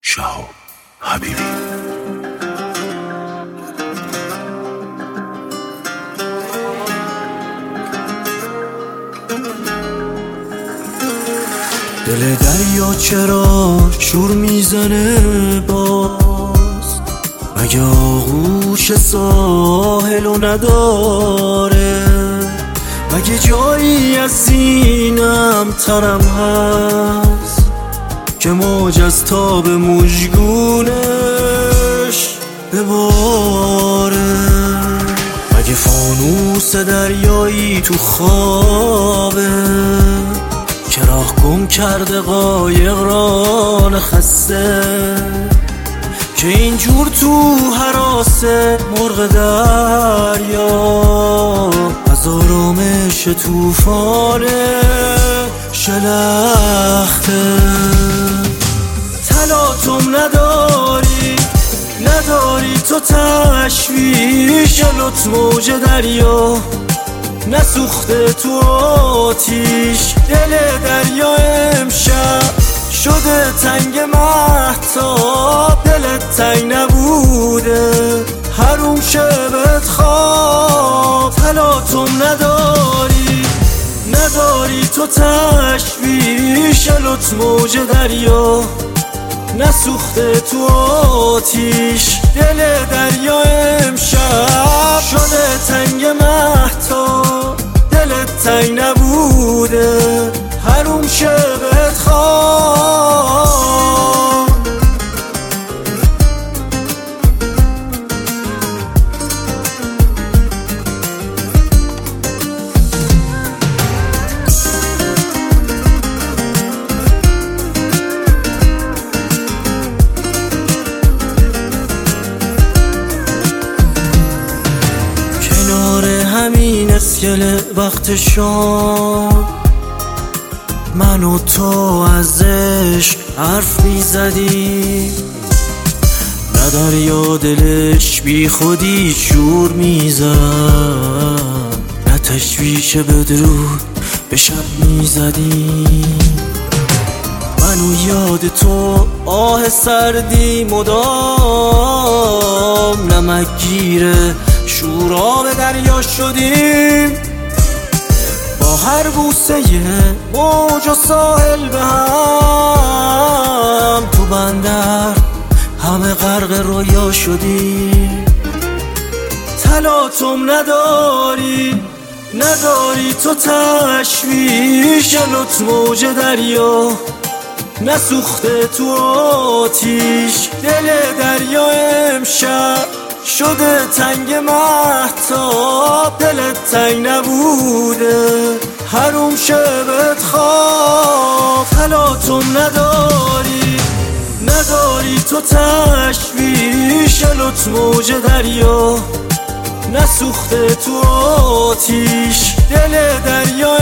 شهاب حبیبی. دل دریا چرا شور میزنه باز؟ مگه آغوش ساحلو نداره؟ مگه جایی از سینم ترم هست که موج از تاب مژگونش بباره؟ مگه فانوس دریایی تو خوابه که راه گم کرده قایق ران خسته، که اینجور تو هراس مرغ دریا از آرامش طوفان شلخته؟ تلاطم نداری تو تشویش لطف موج دریا نسوخته تو آتیش. دل دریا امشب شده تنگ مهتاب، دلت تنگ نبوده حروم شبت خواب. تلاطم نداری تو تشویش لطف موج دریا نسوخته تو آتیش. دل دریا امشب شده تنگ مهتاب، دلت تنگ نبوده حروم شبت خواب. همین اسکله وقت شام من و تو ازش حرف میزدیم، نه دریا دلش بی خودی شور میزد، نه تشویش بدرود به شب میزدیم. من و یاد تو آه سردی مدام نمک گیره شورا به دریا شدیم. با هر بوسه موج و ساحل به هم تو بندر همه غرق رویا شدیم. تلاطم نداری تو تشویش لطف موج دریا نسوخته تو آتیش. دل دریا امشب شده تنگ مهتاب، دلت تنگ نبوده حروم شبت خواب. تلاطم نداری تو تشویش لطف موج دریا نسوخته تو آتیش. دل دریا